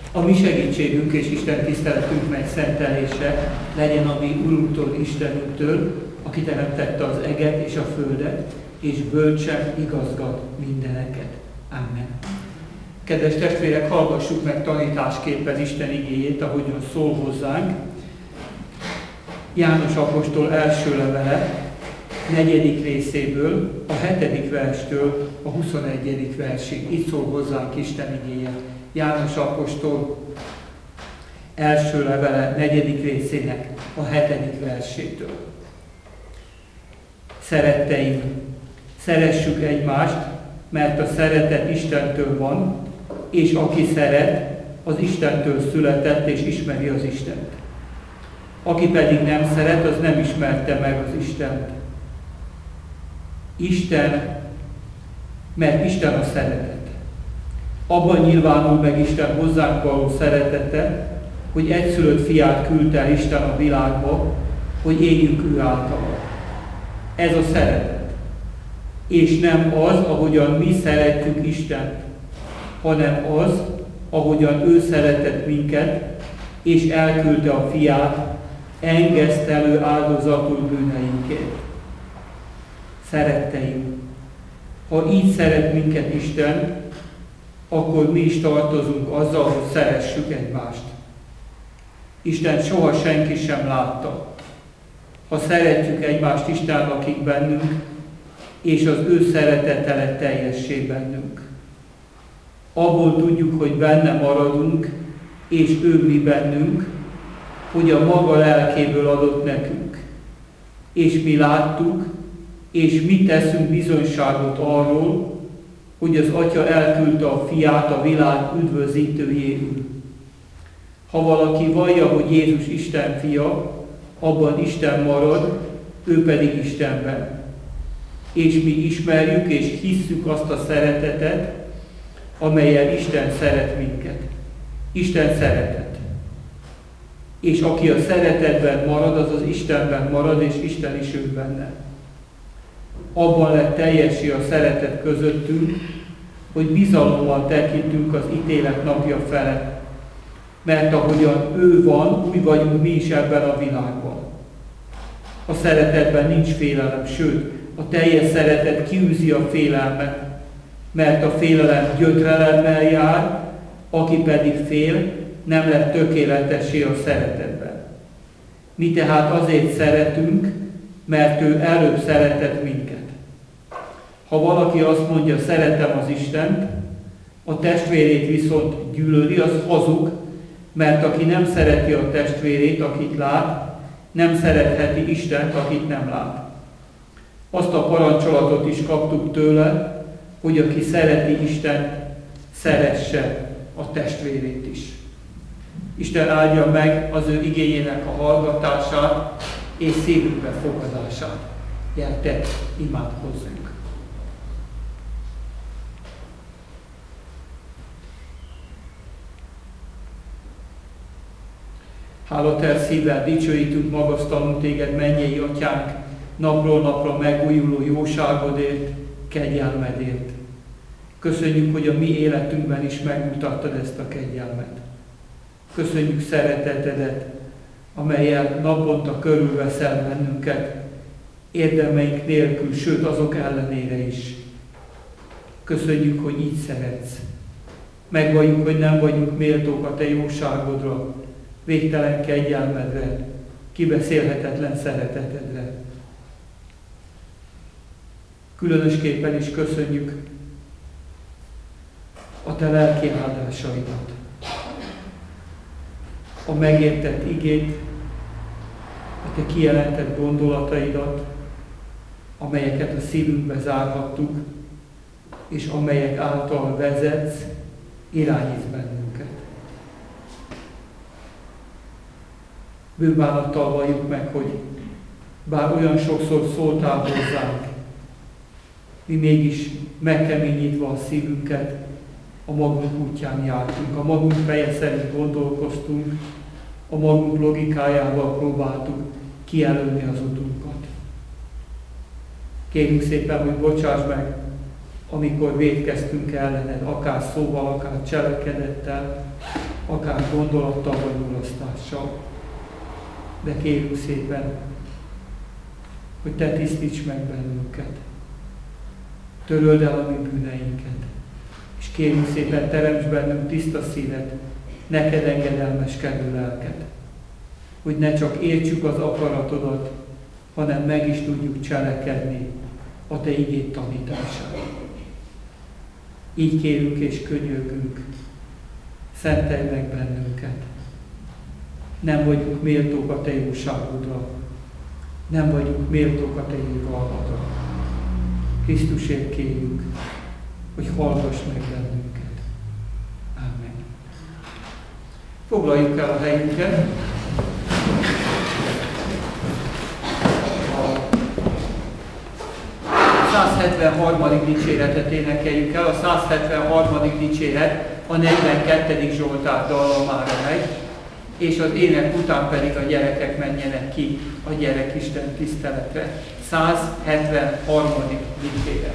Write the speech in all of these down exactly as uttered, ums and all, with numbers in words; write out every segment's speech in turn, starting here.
A mi segítségünk és Isten tiszteletünk megszentelése legyen a mi Urunktól, Istenünktől, aki teremtette az eget és a földet, és bölcsen igazgat mindeneket. Amen. Kedves testvérek, hallgassuk meg tanításképpen Isten igéjét, ahogyan szól hozzánk. János apostol első levele, negyedik részéből, a hetedik verstől a huszonegyedik versig. Így szól hozzánk Isten igéje. János apostol első levele, negyedik részének a hetedik versétől. Szeretteim, szeressük egymást, mert a szeretet Istentől van, és aki szeret, az Istentől született és ismeri az Istent. Aki pedig nem szeret, az nem ismerte meg az Istent. Isten, mert Isten a szeretet. Abban nyilvánul meg Isten hozzánk való szeretete, hogy egyszülött fiát küldte el Isten a világba, hogy éljünk ő általa. Ez a szeretet. És nem az, ahogyan mi szeretjük Istent, hanem az, ahogyan ő szeretett minket, és elküldte a fiát engesztelő áldozatul bűneinkért. Szeretteim, ha így szeret minket Isten, akkor mi is tartozunk azzal, hogy szeressük egymást. Isten soha senki sem látta. Ha szeretjük egymást, Isten lakik bennünk, és az ő szeretete lett teljessé bennünk. Abból tudjuk, hogy benne maradunk, és ő mi bennünk, hogy a maga lelkéből adott nekünk. És mi láttuk, és mi teszünk bizonyságot arról, hogy az Atya elküldte a fiát a világ üdvözítőjéül. Ha valaki vallja, hogy Jézus Isten fia, abban Isten marad, ő pedig Istenben. És mi ismerjük és hisszük azt a szeretetet, amellyel Isten szeret minket. Isten szeretet. És aki a szeretetben marad, az az Istenben marad, és Isten is ő benne. Abban lett teljessé a szeretet közöttünk, hogy bizalommal tekintünk az ítélet napja felett. Mert ahogyan ő van, úgy vagyunk mi is ebben a világban. A szeretetben nincs félelem, sőt, a teljes szeretet kiűzi a félelmet, mert a félelem gyötrelemmel jár, aki pedig fél, nem lett tökéletessé a szeretetben. Mi tehát azért szeretünk, mert ő előbb szeretett minket. Ha valaki azt mondja, szeretem az Istent, a testvérét viszont gyűlöli, az hazug, mert aki nem szereti a testvérét, akit lát, nem szeretheti Istent, akit nem lát. Azt a parancsolatot is kaptuk tőle, hogy aki szereti Istent, szeresse a testvérét is. Isten áldja meg az ő igényének a hallgatását és szívünkbe fogadását. Gyertek, imádkozzunk! Hálater szívvel dicsőítünk, magasztalunk téged, mennyei atyánk, napról napra megújuló jóságodért, kegyelmedért. Köszönjük, hogy a mi életünkben is megmutattad ezt a kegyelmet. Köszönjük szeretetedet, amellyel naponta körülveszel bennünket, érdemeink nélkül, sőt azok ellenére is. Köszönjük, hogy így szeretsz. Megvalljuk, hogy nem vagyunk méltók a te jóságodra, végtelen kegyelmedre, kibeszélhetetlen szeretetedre. Különösképpen is köszönjük a te lelki áldásaidat, a megértett igét, a te kijelentett gondolataidat, amelyeket a szívünkbe zárhattuk, és amelyek által vezetsz, irányítsz bennünket. Bűnbánattal valljuk meg, hogy bár olyan sokszor szóltál hozzánk, mi mégis megkeményítve a szívünket, a magunk útján jártunk, a magunk feje szerint gondolkoztunk, a magunk logikájával próbáltuk kijelölni az utunkat. Kérjük szépen, hogy bocsáss meg amikor vétkeztünk ellened, akár szóval, akár cselekedettel, akár gondolattal vagy mulasztással. De kérünk szépen, hogy te tisztíts meg bennünket. Töröld el a mi bűneinket. És kérünk szépen, teremts bennünk tiszta szívet, neked engedelmeskedő lelket. Hogy ne csak értsük az akaratodat, hanem meg is tudjuk cselekedni a te igéd tanítását. Így kérünk és könyörgünk, szentelj meg bennünket. Nem vagyunk méltók a te jóságodra, nem vagyunk méltók a te irgalmadra. Krisztusért kérjük, hogy hallgass meg bennünket. Amen. Foglaljuk el a helyünket. A százhetvenharmadik dicséretet énekeljük el. A százhetvenharmadik dicséret a negyvenkettedik Zsoltár dallamára megy, és az ének után pedig a gyerekek menjenek ki a gyerekisten tiszteletre. százhetvenharmadik dicséret.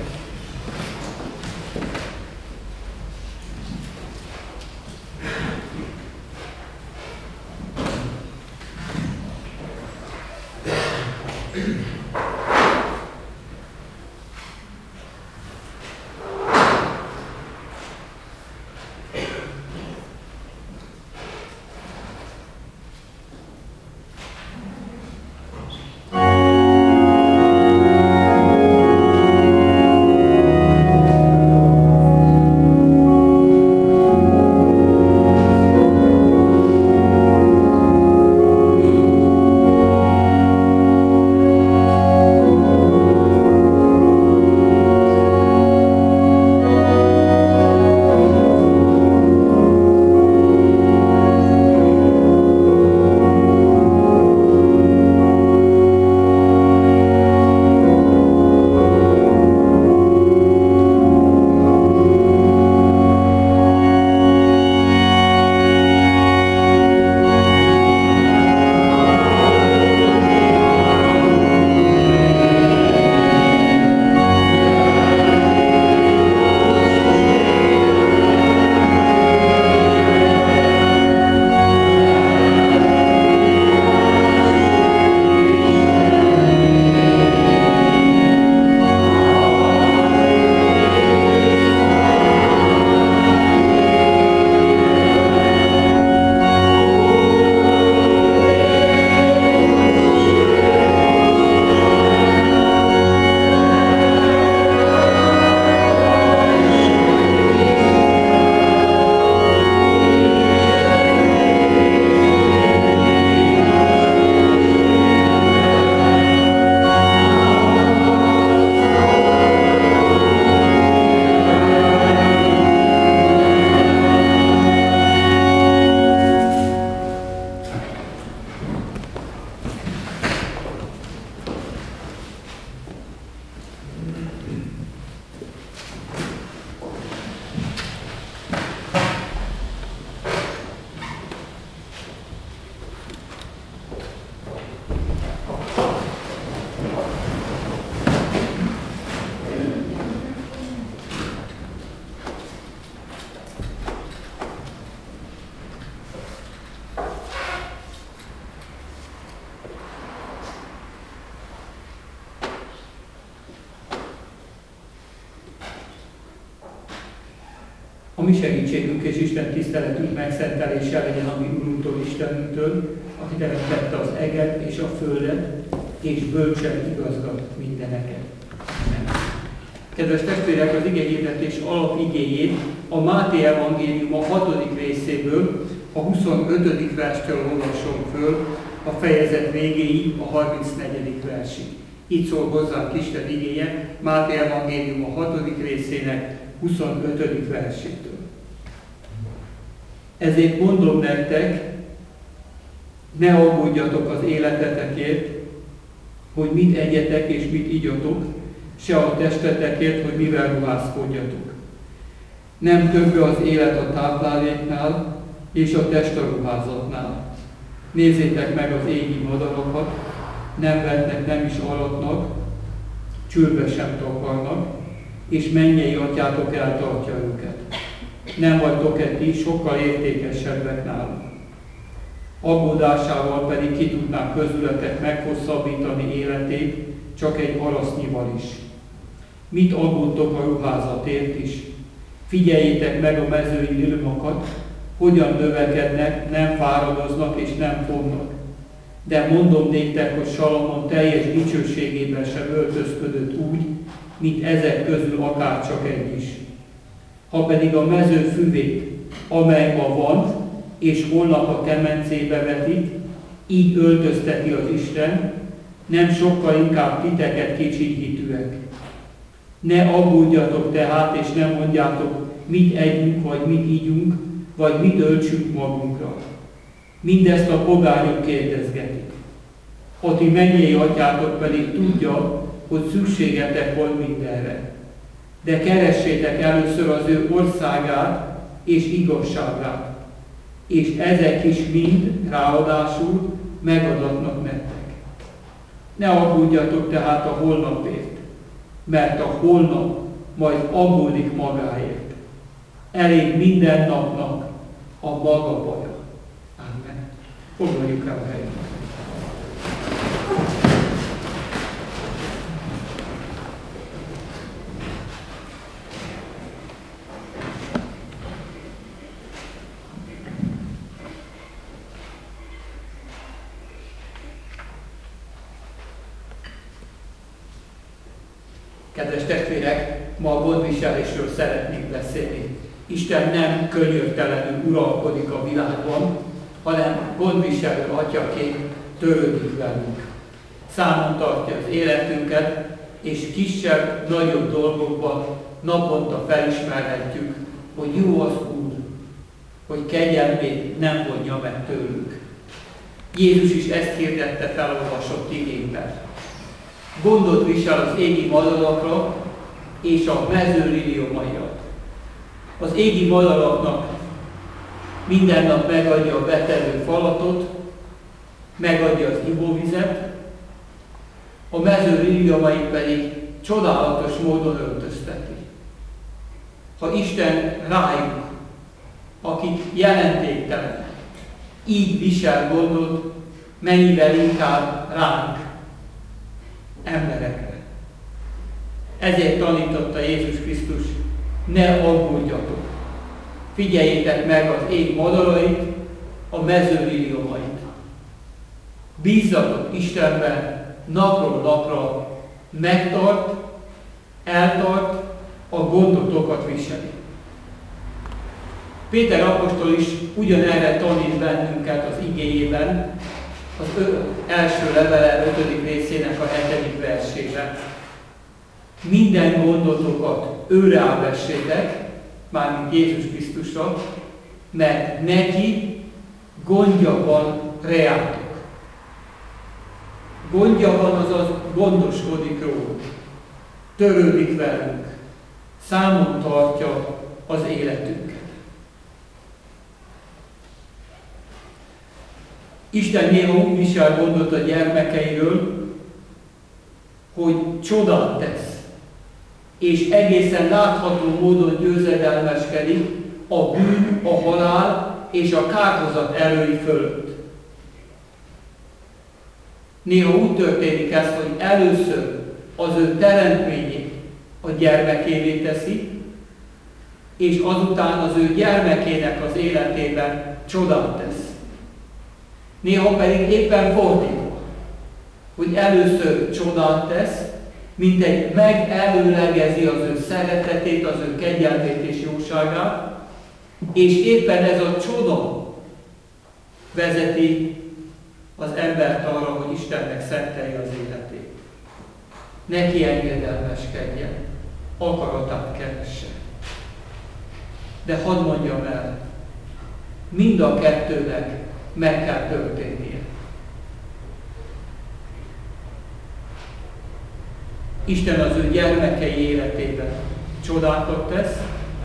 A mi segítségünk és Isten tiszteletünk megszentelése legyen a mi Urunktól, Istenünktől, aki teremtette az eget és a földet, és bölcsen igazgat mindeneket. Amen. Kedves testvérek, az igehirdetés alapigéjét a Máté evangélium a hatodik részéből, a huszonötödik verstől olvasom föl, a fejezet végéig, a harmincnegyedik versig. Így szól hozzánk Isten igéje, Máté evangélium a hatodik részének huszonötödik versétől. Ezért mondom nektek, ne aggódjatok az életetekért, hogy mit egyetek és mit igyatok, se a testetekért, hogy mivel ruházkodjatok. Nem több az élet a tápláléknál, és a test a ruházatnál. Nézzétek meg az égi madarakat, nem vetnek, nem is aratnak, csőrbe sem takarnak, és mennyei atyátok eltartja őket. Nem vagytok-e ti sokkal értékesebbek náluk? Aggódásával pedig ki tudnák közületek meghosszabbítani életét, csak egy arasznyival is. Mit aggódtok a ruházatért is? Figyeljétek meg a mezői lilmakat, hogyan növekednek, nem fáradoznak és nem fognak. De mondom néktek, hogy Salamon teljes dicsőségében sem öltözködött úgy, mint ezek közül akárcsak egy is. Ha pedig a mező füvét, amely ma van, és holnap a kemencébe vetik, így öltözteti az Isten, nem sokkal inkább titeket kicsinyhitűek. Ne aggódjatok tehát, és ne mondjátok, mit együnk, vagy mit ígyunk, vagy mit öltsünk magunkra. Mindezt a pogányok kérdezgetik. A ti mennyei atyátok pedig tudja, hogy szükségetek van mindenre. De keressétek először az ő országát és igazságát, és ezek is mind ráadásul megadatnak nektek. Ne aggódjatok tehát a holnapért, mert a holnap majd aggódik magáért. Elég minden napnak a maga baja. Amen. Foglaljuk el a helyet. Kedves testvérek, ma a gondviselésről szeretnék beszélni. Isten nem könyörtelenül uralkodik a világban, hanem gondviselő atyaként törődik velünk. Számon tartja az életünket, és kisebb, nagyobb dolgokban naponta felismerhetjük, hogy jó az Úr, hogy kegyelmét nem vonja meg tőlünk. Jézus is ezt hirdette felolvasott igényben. Gondot visel az égi madarakra és a mező liliomaira. Az égi madaraknak minden nap megadja a betelő falatot, megadja az ivóvizet, a mező liliomait pedig csodálatos módon öltözteti. Ha Isten rájuk, akik jelentéktelenek, így visel gondot, mennyivel inkább ránk, emberekre. Ezért tanította Jézus Krisztus, ne aggódjatok, figyeljétek meg az ég madarait, a mező liliomait. Bízzatok Istenben, napról napra megtart, eltart, a gondotokat viseli. Péter apostol is ugyanerre tanít bennünket az igéjében, az ő első levele ötödik részének a hetedik versében. Minden gondotokat őre vessétek, mármint Jézus Krisztusra, mert neki gondja van reátok. Gondja van, azaz gondoskodik róluk, törődik velünk, számon tartja az életünket. Isten néha úgy visel gondot a gyermekeiről, hogy csodát tesz, és egészen látható módon győzedelmeskedik a bűn, a halál és a kárhozat erői fölött. Néha úgy történik ez, hogy először az ő teremtményét a gyermekévé teszi, és azután az ő gyermekének az életében csodát tesz. Néha pedig éppen fordítva, hogy először csodát tesz, mint egy megelőlegezi az ő szeretetét, az ő kegyelmét és jóságát, és éppen ez a csoda vezeti az embert arra, hogy Istennek szentelje az életét. Neki engedelmeskedjen, akaratát keresse. De hadd mondjam el, mind a kettőnek meg kell történnie. Isten az ő gyermekei életében csodákat tesz,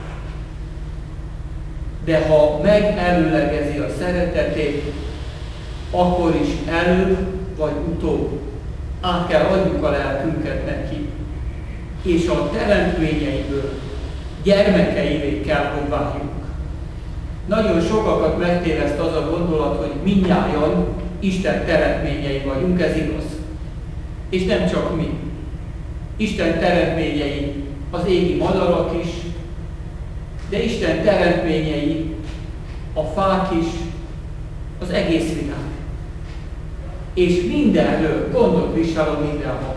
de ha megelőlegezi a szeretetét, akkor is előbb vagy utóbb át kell adjuk a lelkünket neki. és a teremtményeiből gyermekeivé kell, hogy váljunk. Nagyon sokakat megtéveszt az a gondolat, hogy mindnyájan Isten teremtményei vagyunk, ez igaz. És nem csak mi. Isten teremtményei az égi madarak is, de Isten teremtményei a fák is, az egész világ. És mindenről gondot visel a mindenható.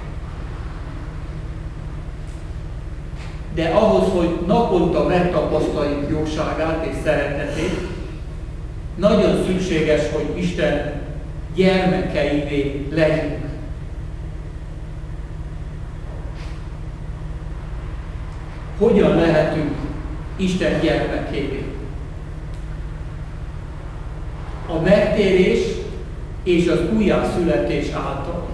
De ahhoz, hogy naponta megtapasztaljuk jóságát és szeretetét, nagyon szükséges, hogy Isten gyermekeivé legyünk. Hogyan lehetünk Isten gyermekévé? A megtérés és az újjászületés által.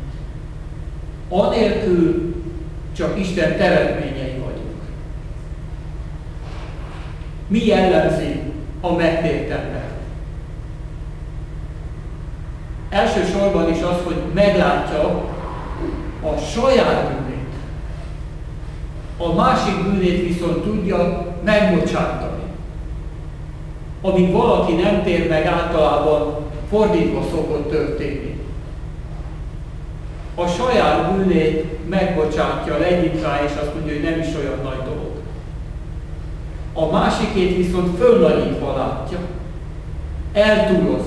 Anélkül csak Isten teremtményei vagyunk. Mi jellemzi a megtért embert? Elsősorban is az, hogy meglátja a saját bűnét. A másik bűnét viszont tudja megbocsátani. Amíg valaki nem tér meg, általában fordítva szokott történni. A saját bűnét megbocsátja, legyint rá, és azt mondja, hogy nem is olyan nagy dolog. A másikét viszont fölnagyítva látja, eltúlozva.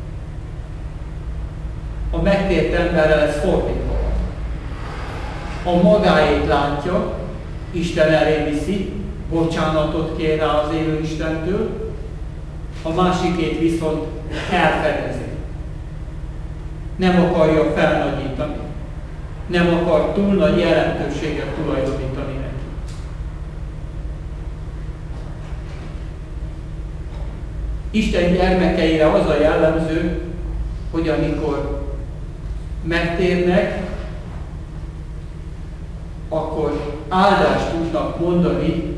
A megtért emberrel ez fordítva van. A magáét látja, Isten elé viszi, bocsánatot kér rá az élő Istentől, a másikét viszont elfedezi. Nem akarja felnagyítani. Nem akar túl nagy jelentőséget tulajdonítani neki. Isten gyermekeire az a jellemző, hogy amikor megtérnek, akkor áldást tudnak mondani,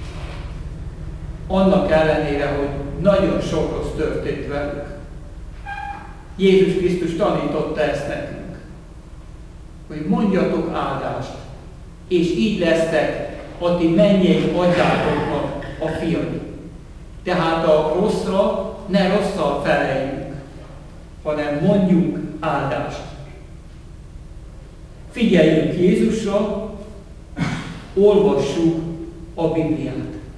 annak ellenére, hogy nagyon sok rossz történt velük. Jézus Krisztus tanította ezt nekünk, hogy mondjatok áldást, és így lesztek a ti mennyei atyátoknak a fiai. Tehát a rosszra ne rosszal feleljünk, hanem mondjunk áldást. Figyeljünk Jézusra, olvassuk a Bibliát.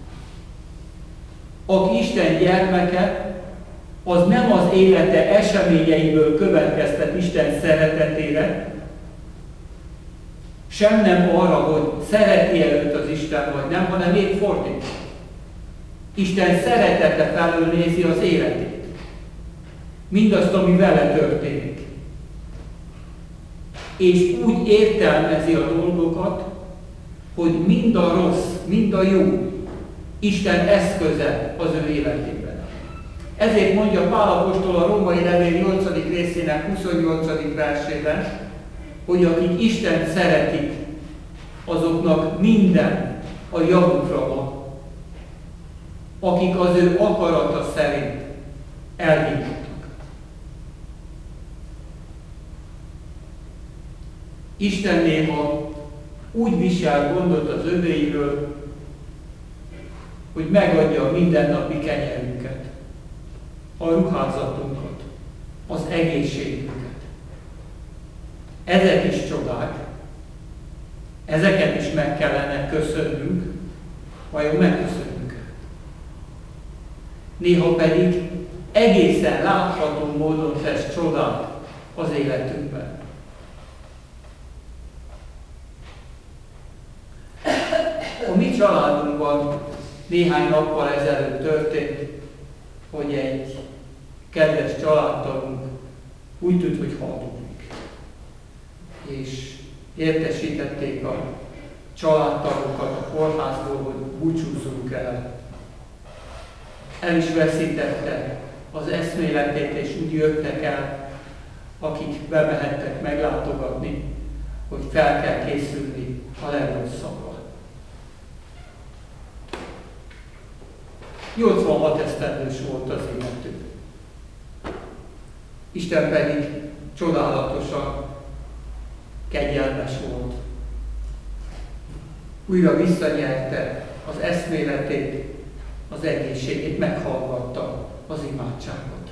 Aki Isten gyermeke, az nem az élete eseményeiből következtet Isten szeretetére, sem nem arra, hogy szereti előtt az Isten vagy nem, hanem épp fordítva. Isten szeretete felől nézi az életét. Mindazt, ami vele történik. És úgy értelmezi a dolgokat, hogy mind a rossz, mind a jó Isten eszköze az ő életében. Ezért mondja Pál apostol a római levél nyolcadik részének huszonnyolcadik versében, hogy akik Istent szeretik, azoknak minden a javukra van. Akik az ő akarata szerint elhívottak. Isten néha úgy visel gondot az övéiről, hogy megadja a mindennapi kenyerünket, a ruházatunkat, az egészségünket. Ezek is csodák, ezeket is meg kellene köszönnünk, vajon megköszönjük. Néha pedig egészen látható módon tesz csodát az életünkben. A mi családunkban néhány nappal ezelőtt történt, hogy egy kedves családtagunk úgy tűnt, hogy haldozik. És értesítették a családtagokat a kórházból, hogy búcsúzzunk el. El is veszítette az eszméletét, és úgy jöttek el, akik bemehettek meglátogatni, hogy fel kell készülni a legrosszabbra. nyolcvanhat esztendős volt az illető. Isten pedig csodálatosan kegyelmes volt. újra visszanyerte az eszméletét, az egészségét, meghallgatta az imádságot.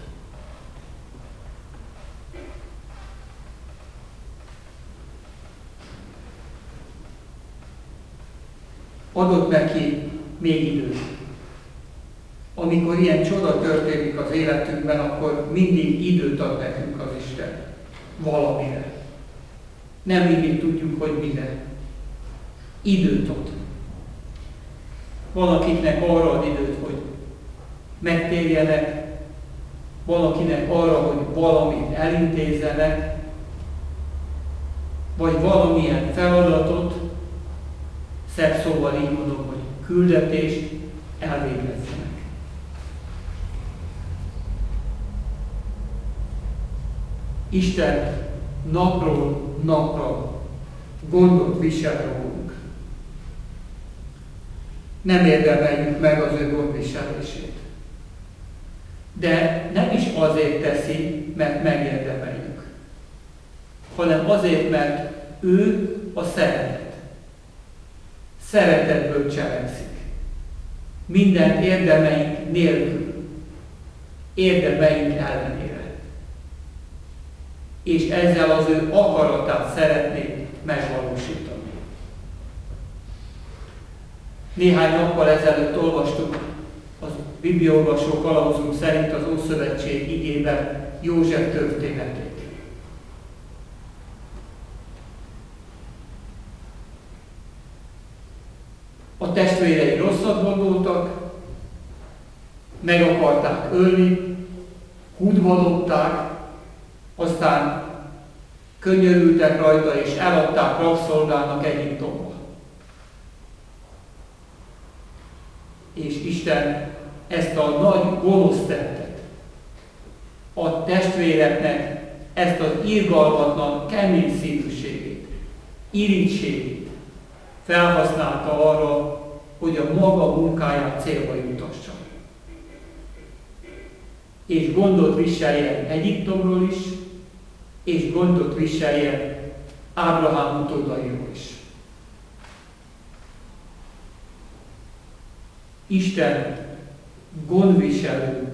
Adott neki még időt. Amikor ilyen csoda történik az életünkben, akkor mindig időt ad nekünk az Isten valamire. Nem mindig tudjuk, hogy mire. Időt ad. Valakiknek arra ad időt, hogy megtérjenek, valakinek arra, hogy valamit elintézzenek, vagy valamilyen feladatot, szebb szóval így mondom, hogy küldetést elvégezzenek. Isten napról napra gondot visel rólunk. Nem érdemeljük meg az ő gondviselését. De nem is azért teszi, mert megérdemeljük, hanem azért, mert ő a szeretet. Szeretetből cselekszik. Minden érdemeink nélkül. Érdemeink ellenére. És ezzel az ő akaratát szeretné megvalósítani. Néhány nappal ezelőtt olvastuk az bibliaolvasó kalauzunk szerint az Ószövetség igében József történetét. A testvérei rosszat gondoltak, meg akarták ölni, húdba dobták, aztán könyörültek rajta, és eladták rabszolgának Egyiptomba. És Isten ezt a nagy gonosz tettet, a testvéreknek ezt az irgalmatlan, kemény szívűségét, irigységét felhasználta arra, hogy a maga munkáját célba jutassa. És gondot viseljen Egyiptomról is, és gondot viseljen Ábrahám utódairól is. Isten gondviselő,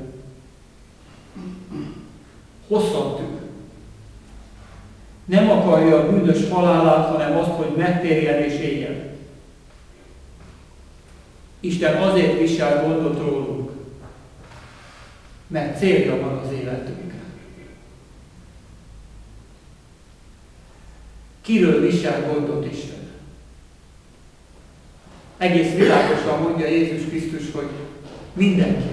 hosszantű. Nem akarja a bűnös halálát, hanem azt, hogy megtérjen és éljen. Isten azért visel gondot rólunk, mert célja van az életünkre. Kiről visel gondot Isten? Egész világosan mondja Jézus Krisztus, hogy mindenki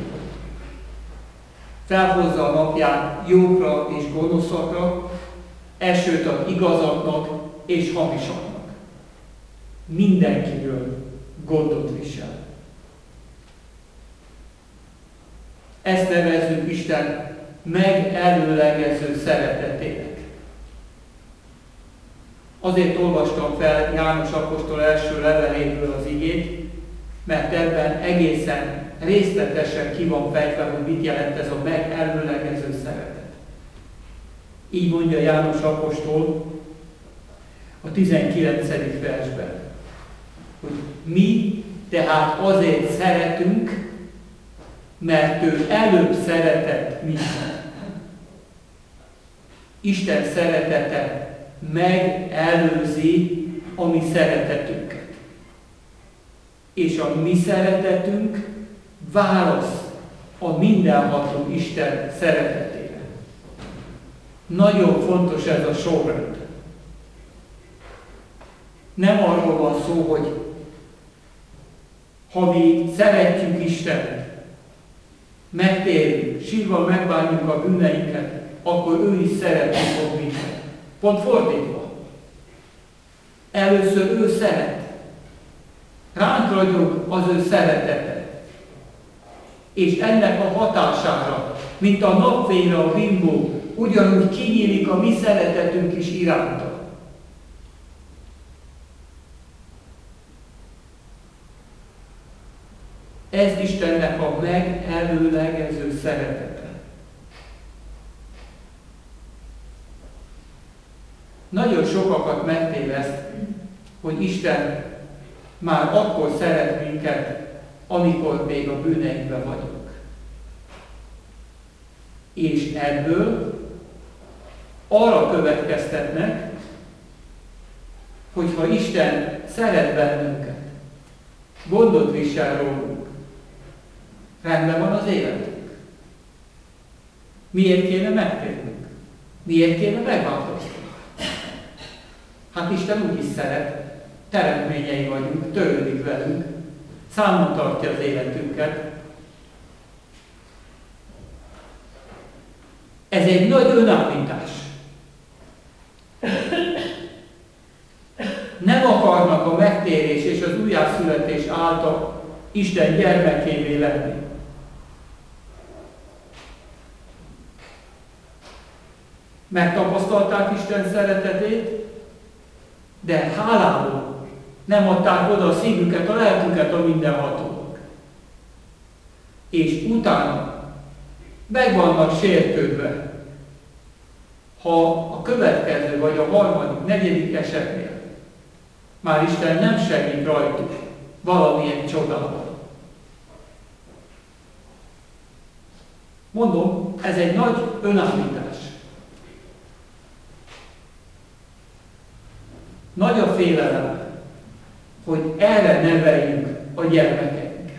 felhozza a napját jókra és gonoszakra, esőt ad igazaknak és hamisaknak. Mindenkiről gondot visel. Ezt nevezzük Isten megelőlegező szeretetének. Azért olvastam fel János apostol első leveléből az igét, mert ebben egészen részletesen ki van fejtve, hogy mit jelent ez a megelőlegező szeretet. Így mondja János apostol a tizenkilencedik versben, hogy mi tehát azért szeretünk, mert ő előbb szeretett minket. Isten szeretete megelőzi a mi szeretetünket. És a mi szeretetünk válasz a mindenható Isten szeretetére. Nagyon fontos ez a sorrend. Nem arról van szó, hogy ha mi szeretjük Istent, megtérjük, sírva megbánjuk a bűneinket, akkor ő is szeretni fog minket. Pont fordítva. Először ő szeret. Ránk ragyog az ő szeretete. És ennek a hatására, mint a napfényre a bimbó, ugyanúgy kinyílik a mi szeretetünk is iránta. Ez Istennek a megelőlegező szeretete. Nagyon sokakat megtéveszt, hogy Isten már akkor szeret minket, amikor még a bűneinkben vagyunk. És ebből arra következtetnek, hogy ha Isten szeret bennünket, gondot visel rólunk, rendben van az életünk. Miért kéne megtérnünk? Miért kéne megváltozni? Hát Isten úgy is szeret, teremtményei vagyunk, törődik velünk, számon tartja az életünket. Ez egy nagy önállítás. Nem akarnak a megtérés és az újjászületés által Isten gyermekévé lenni. Megtapasztalták Isten szeretetét, de hálából nem adták oda a szívüket, a lelküket a mindenhatónak. És utána meg vannak sértődve, ha a következő vagy a harmadik, negyedik esetnél már Isten nem segít rajtuk valamilyen csodával. Mondom, ez egy nagy önállítás. Nagy a félelem, hogy erre neveljük a gyermekeinket.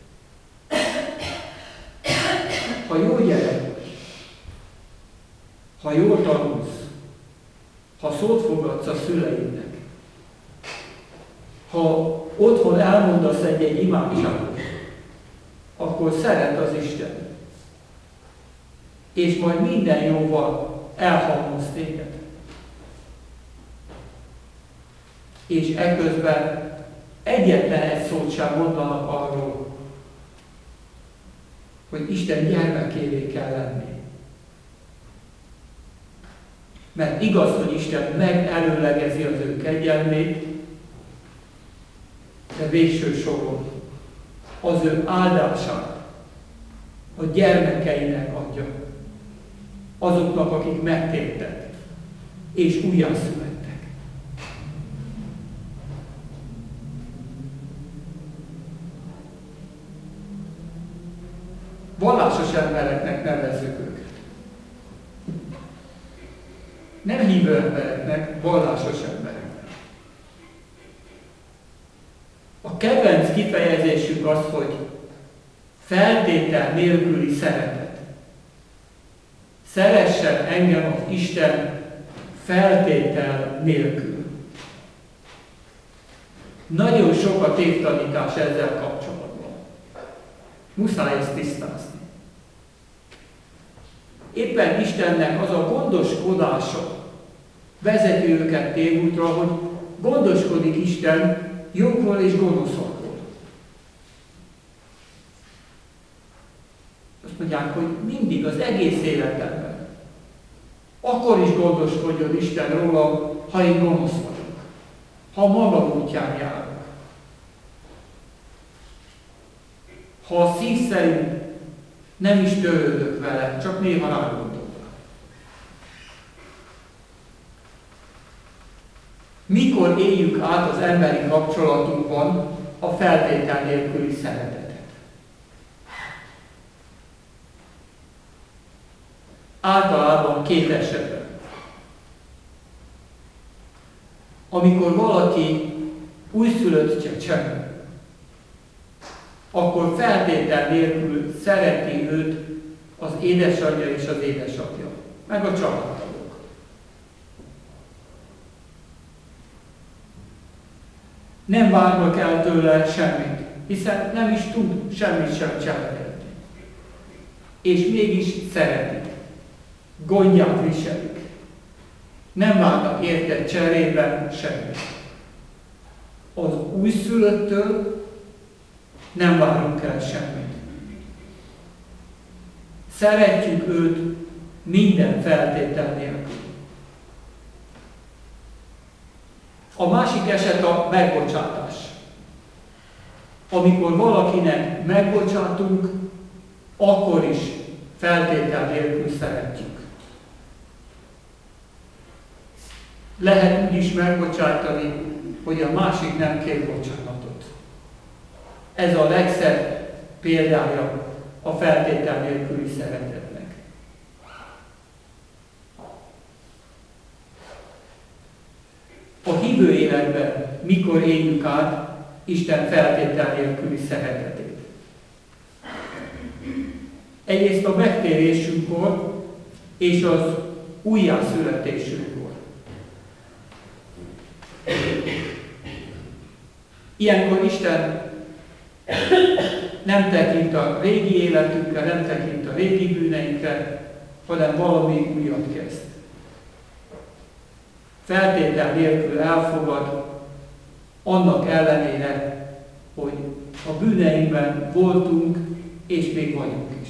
Ha jó gyerek vagy, ha jól tanulsz, ha szót fogadsz a szüleidnek, ha otthon elmondasz egy-egy imádságot, akkor szeret az Isten. És majd minden jóval elhalmoz téged. És eközben egyetlen egy szót sem mondanak arról, hogy Isten gyermekévé kell lenni. Mert igaz, hogy Isten megelőlegezi az ő kegyelmét, de végső soron az ő áldását a gyermekeinek adja. Azoknak, akik megtértek és újjászülettek. Vallásos embereknek nevezzük őket. Nem hívő embereknek, vallásos embereknek. A kedvenc kifejezésük az, hogy feltétel nélküli szeretet. Szeressen engem az Isten feltétel nélkül. Nagyon sok a tévtanítás ezzel kapcsolatban. Muszáj ezt tisztázni. Éppen Istennek az a gondoskodása vezeti őket tévútra, hogy gondoskodik Isten jókról és gonoszokról. Azt mondják, hogy mindig az egész életemben. Akkor is gondoskodjon Isten róla, ha én gonosz vagyok. Ha maga útján járok. Ha a szív szerint nem is törődök vele, csak néha rágondolok. Mikor éljük át az emberi kapcsolatunkban a feltétel nélküli szeretetet? Általában két esetben. Amikor valaki újszülött csecsemő, akkor feltétel nélkül szereti őt az édesanyja és az édesapja, meg a családtagok. Nem várnak el tőle semmit, hiszen nem is tud semmit sem cselekedni. És mégis szeretik, gondját viselik. Nem várnak érte cserében semmit. Az újszülöttől nem várunk el semmit. Szeretjük őt minden feltétel nélkül. A másik eset a megbocsátás. Amikor valakinek megbocsátunk, akkor is feltétel nélkül szeretjük. Lehet úgy is megbocsátani, hogy a másik nem kér bocsánatot. Ez a legszebb példája a feltétel nélküli szeretetnek. A hívő életben mikor éljük át Isten feltétel nélküli szeretetét? Egyrészt a megtérésünkkor és az újjászületésünkkor. Ilyenkor Isten nem tekint a régi életünkre, nem tekint a régi bűneinkre, hanem valami újat kezd. Feltétel nélkül elfogad, annak ellenére, hogy a bűneinkben voltunk, és még vagyunk is.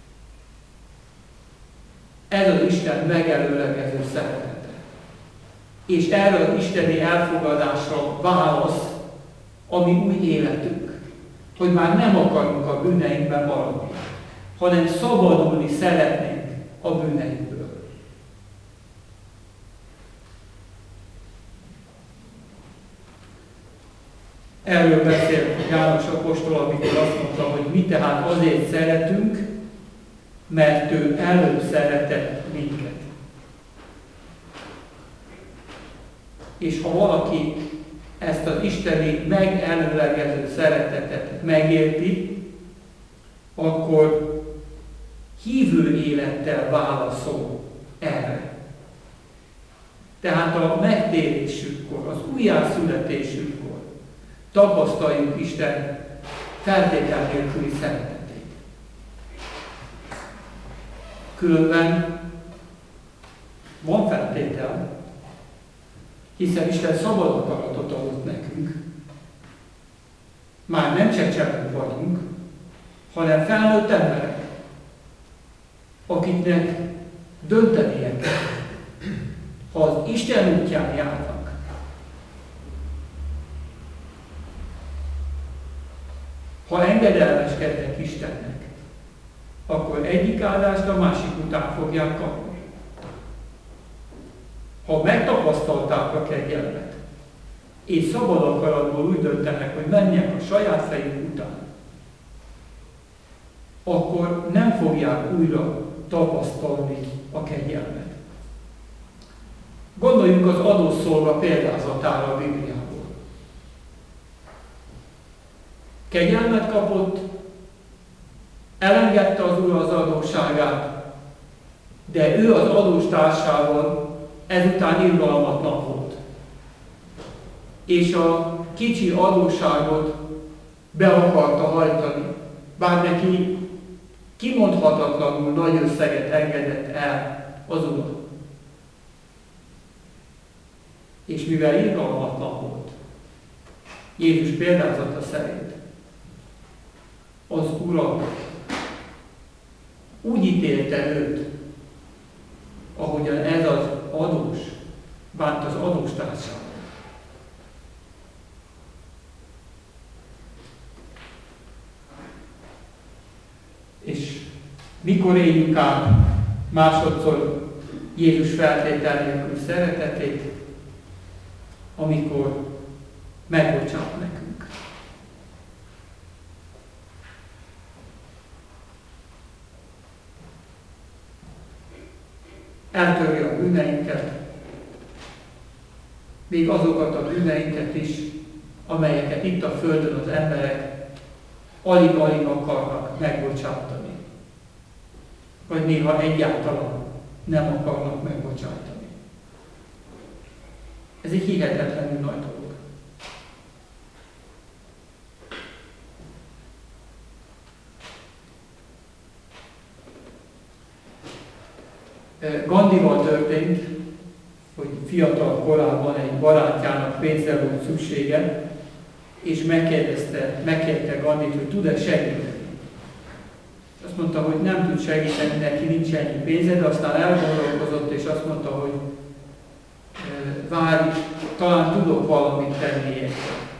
Ez az Isten megelőlegező szeretete. És erre az isteni elfogadásra válasz a mi új életünk, hogy már nem akarunk a bűneinkben maradni, hanem szabadulni szeretnénk a bűneinkből. Erről beszélt János apostol, amikor azt mondta, hogy mi tehát azért szeretünk, mert ő előbb szeretett minket. És ha valaki ezt az isteni megelőlegező szeretetet megérti, akkor hívő élettel válaszol erre. Tehát a megtérésünkkor, az újjászületésünkkor tapasztaljuk Isten feltétel nélküli szeretetét. Különben van feltétel, hiszen Isten szabad akaratot adott nekünk. Már nem csecsemők vagyunk, hanem felnőtt emberek, akiknek döntenie kell, ha az Isten útján járnak. Ha engedelmeskednek Istennek, akkor egyik áldást a másik után fogják kapni. Ha megtapasztalták a kegyelmet, és szabad akaratból úgy döntenek, hogy menjenek a saját fejük után, akkor nem fogják újra tapasztalni a kegyelmet. Gondoljunk az adószolga példázatára a Bibliából. Kegyelmet kapott, elengedte az Úr az adósságát, de ő az adóstársával ezután irgalmatlan volt. És a kicsi adósságot be akarta hajtani, bár neki kimondhatatlanul nagy összeget engedett el az Úr. És mivel irgalmatlan volt, Jézus példázata szerint, az Ura úgy ítélte őt, ahogyan ez az adós bánt az adóstársával. És mikor éljük át másodszor Jézus feltétel nélkül szeretetét, amikor megbocsát nekünk. Eltörje a bűneinket, még azokat a bűneinket is, amelyeket itt a Földön az emberek alig-alig akarnak megbocsátani. Vagy néha egyáltalán nem akarnak megbocsátani. Ez egy hihetetlenül nagy dolog. Gandival történt, hogy fiatal korában egy barátjának pénzre volt szüksége, és megkérdezte, megkérte Gandit, hogy tud-e segíteni. Azt mondta, hogy nem tud segíteni, neki nincs ennyi pénze, de aztán elgondolkozott, és azt mondta, hogy várj, talán tudok valamit tenni érte.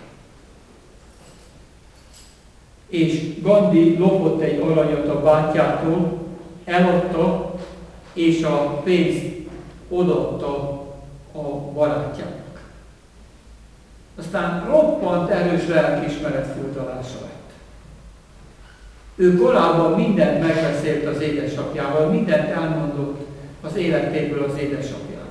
És Gandhi lopott egy aranyat a bátyjától, eladta, és a pénzt odaadta a barátjának. Aztán roppant erős lelkiismeret furdalása lett. Ő korábban mindent megbeszélt az édesapjával, mindent elmondott az életéből az édesapjának.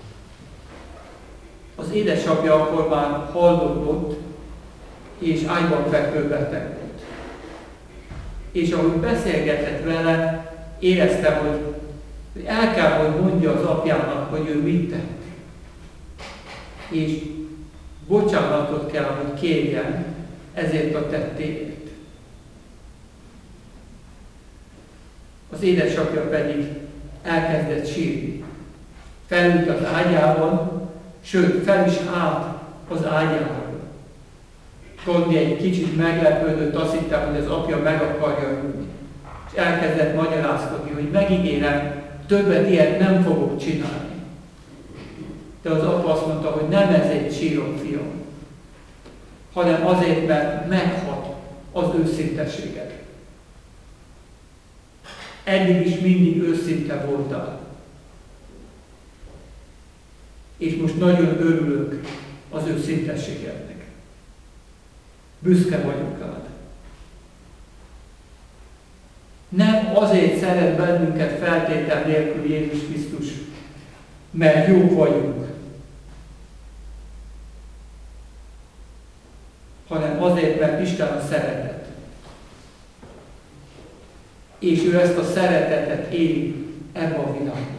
Az édesapja akkor már haldoklott, és ágyban fekvő beteg volt. És ahogy beszélgetett vele, érezte, hogy el kell, hogy mondja az apjának, hogy ő mit tett. És bocsánatot kell, hogy kérjen ezért a tettéért. Az édesapja pedig elkezdett sírni. Felült az ágyában, sőt, fel is állt az ágyáról. Tondi egy kicsit meglepődött, azt hittem, hogy az apja meg akarja ülni. És elkezdett magyarázkodni, hogy megígérem, többet ilyet nem fogok csinálni. De az apa azt mondta, hogy nem ezért sírok, fiam, hanem azért, mert meghat az őszinteséged. Eddig is mindig őszinte voltál. És most nagyon örülök az őszinteségednek. Büszke vagyok rád. Nem azért szeret bennünket feltétel nélkül Jézus Krisztus, mert jók vagyunk, hanem azért, mert Isten a szeretet. És ő ezt a szeretetet éli ebbe a világban.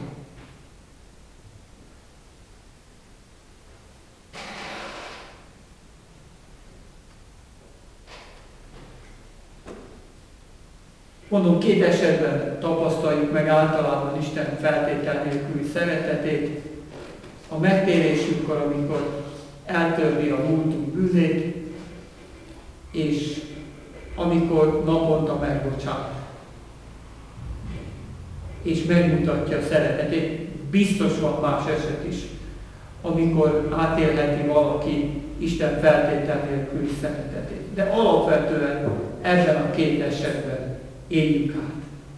Mondom, két esetben tapasztaljuk meg általában Isten feltétel nélküli szeretetét. A megtérésünkkor, amikor eltörli a múltunk bűnét, és amikor naponta megbocsát. És megmutatja a szeretetét. Biztos van más eset is, amikor átélheti valaki Isten feltétel nélküli szeretetét. De alapvetően ebben a két esetben éljük át.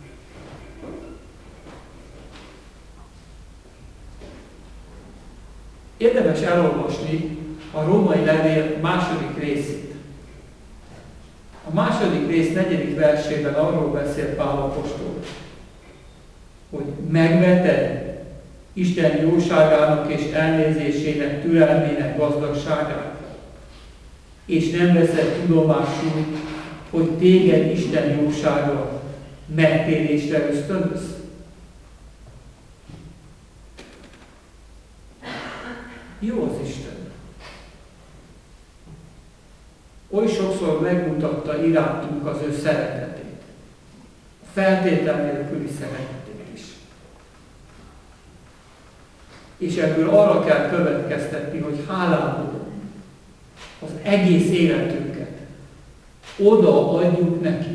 Érdemes elolvasni a római levél második részét. A második rész negyedik versében arról beszél Pál apostol, hogy megveted Isten jóságának és elnézésének, türelmének gazdagságát, és nem veszed tudomásul, hogy téged Isten jósága megtérésre ösztönöz. Jó az Isten. Oly sokszor megmutatta irántunk az ő szeretetét. A feltétel nélküli szeretetét is. És ebből arra kell következtetni, hogy hálából az egész életünket oda adjuk neki.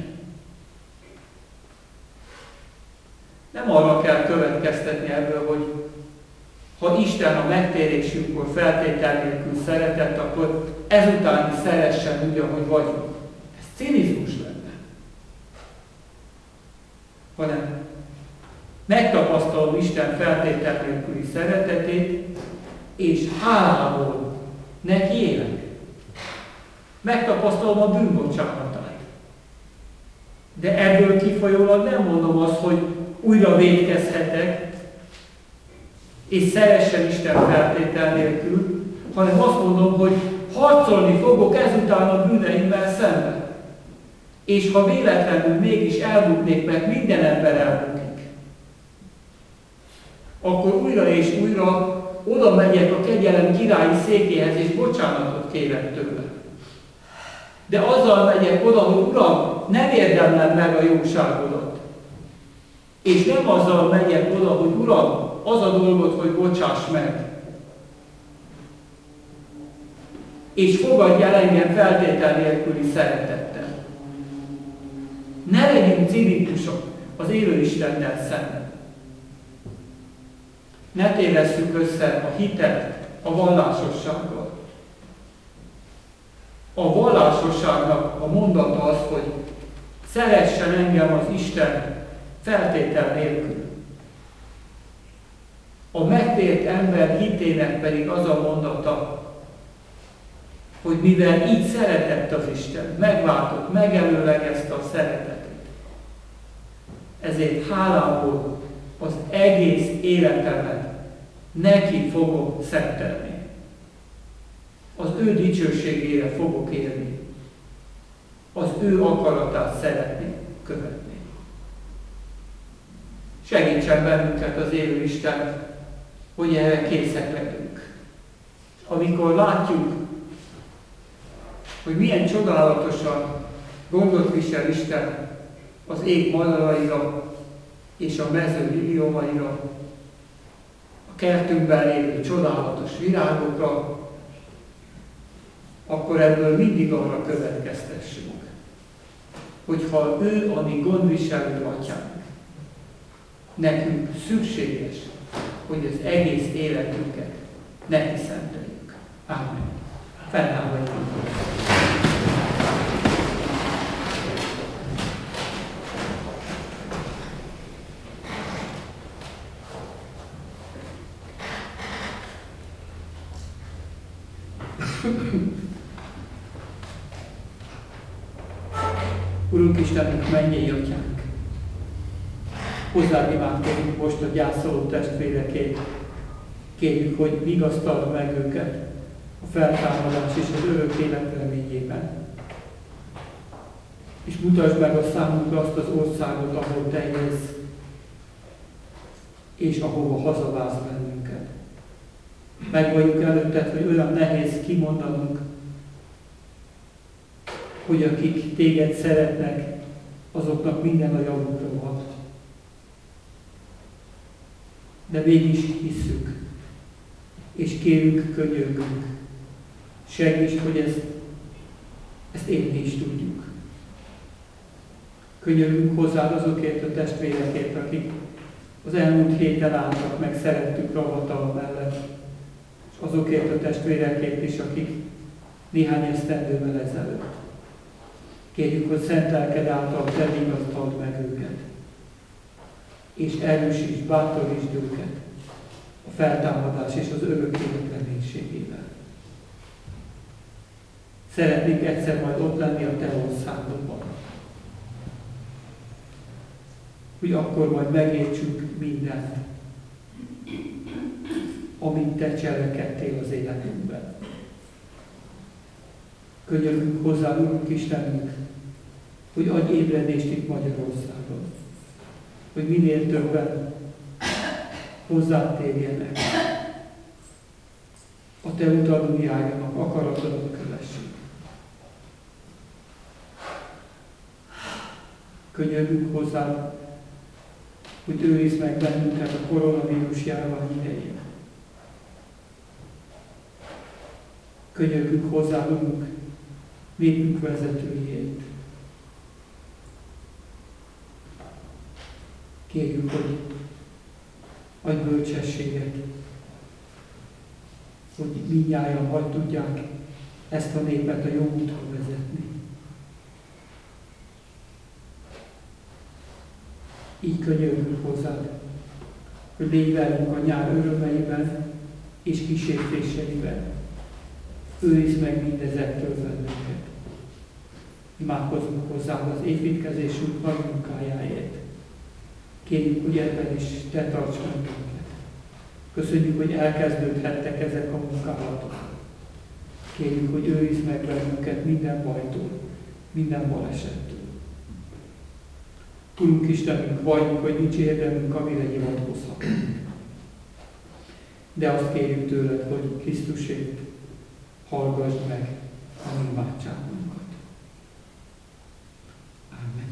Nem arra kell következtetni ebből, hogy ha Isten a megtérésünkkor feltétel nélkül szeretett, akkor ezután is szeressen úgy, ahogy vagyunk. Ez cinizmus lenne. Hanem megtapasztalom Isten feltétel nélküli szeretetét, és hálából neki élek. Megtapasztalom a bűnbocsánatát. De ebből kifolyólag nem mondom azt, hogy újra vétkezhetek, és szeressen Isten feltétel nélkül, hanem azt mondom, hogy harcolni fogok ezután a bűneimmel szemben. És ha véletlenül mégis elbuknék, mert minden ember elbukik, akkor újra és újra oda megyek a kegyelem királyi székéhez, és bocsánatot kérek tőle. De azzal megyek oda, hogy Uram, nem érdemlem meg a jóságodat. És nem azzal megyek oda, hogy Uram, az a dolgot, hogy bocsáss meg. És fogadj el engem feltétel nélküli szeretettel. Ne legyünk cinikusok az élő Istennel szemben. Ne tévesszük össze a hitet a vallásossággal. A vallásosságnak a mondata az, hogy szeressen engem az Isten feltétel nélkül. A megtért ember hitének pedig az a mondata, hogy mivel így szeretett az Isten, megváltott, megelőlegezte a szeretetét. ezért hálából az egész életemet neki fogok szentelni. Az ő dicsőségére fogok élni. Az ő akaratát szeretni követni. Segítsen bennünket az élő Isten, hogy erre készek legyünk. Amikor látjuk, hogy milyen csodálatosan gondot visel Isten az ég madaraira és a mező liliomaira, a kertünkben lévő csodálatos virágokra, akkor ebből mindig arra következtessünk, hogyha ő a mi gondviselő atyánk, nekünk szükséges, hogy az egész életünket neki szenteljük. Ámen. Fennállva vagyunk. Urunk Istenünk, mennyei atyánk! Hozzád imádkozunk most a gyászoló testvérekét. Kérjük, hogy vigasztald meg őket a feltámadás és az örök élet reményében. És mutasd meg a számunkra azt az országot, ahol te élsz, és ahova hazavász bennünket. Meg vagyunk előtted, hogy olyan nehéz kimondanunk, hogy akik téged szeretnek, azoknak minden a javukra van. De mégis hisszük, és kérünk, könyörgünk. Segíts, hogy ezt, ezt élni is tudjuk. Könyörgünk hozzád azokért a testvérekért, akik az elmúlt héten álltak meg szerettük ravatal mellett, és azokért a testvérekért is, akik néhány esztendővel ezelőtt. Kérjük, hogy szent lelked által te vigasztald meg őket, és erősítsd, bátorítsd őket a feltámadás és az örök élet reménységével. Szeretnénk egyszer majd ott lenni a te országodban, hogy akkor majd megértsük mindent, amit te cselekedtél az életünkben. Könyörgünk hozzá, Urunk Istenünk, hogy adj ébredést itt Magyarországon, hogy minél többen hozzád térjenek, a te utadon járjanak, akaratodat kövessék. Könyörgünk hozzá, hogy őrizd meg bennünket a koronavírus járvány idején. Könyörgünk hozzá, Urunk, népünk vezetőjét. Kérjük, hogy adj bölcsességet, hogy mindnyájan majd tudják ezt a népet a jó úton vezetni. Így könyörgünk hozzád, hogy légy velünk a nyár örömeiben és kísértéseiben. Őrizd meg mindezektől bennünket. Imádkozunk hozzád az építkezésünk nagy munkájáért. Kérjük, hogy ebben is te tarts bennünket. Köszönjük, hogy elkezdődhettek ezek a munkálatok. Kérjük, hogy őrizd meg bennünket minden bajtól, minden balesettől. Urunk Istenünk, valljuk, hogy nincs érdemünk, amire hivatkozhatunk. De azt kérjük tőled, hogy Krisztusért hallgassd meg a mi imádságunkat. Amen.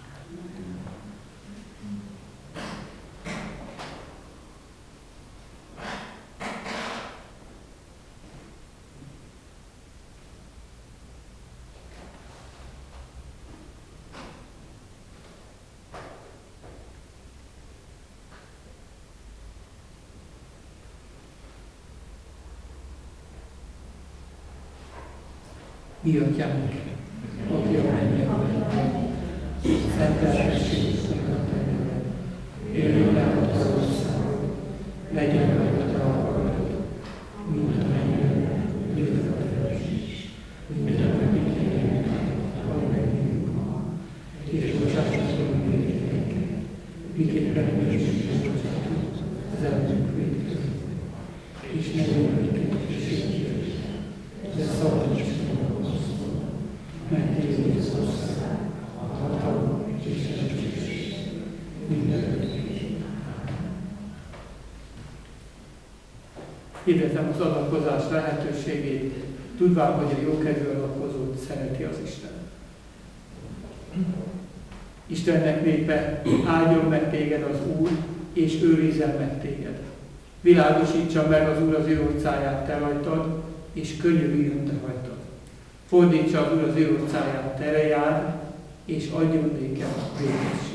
Mi atyánk, aki a mennyekben vagy, szentelhessék meg a te neved, jöjjön el a te országod, legyen meg a te akaratod, mint a mennyben, úgy a földön is. Minden megítélünk, ha megnyújtunk ma, és bocsássuk meg vétkeinket, Hirdettem az adakozás lehetőségét, tudván, hogy a jókedvű adakozót szereti az Isten. Istennek népe, áldjon meg téged az Úr, és őrizzen meg téged. Világosítsa meg az Úr az ő orcáját te rajtad, és könyörüljön te rajtad. Fordítsa az Úr az ő orcáját te rejád, és adjon néked békesség.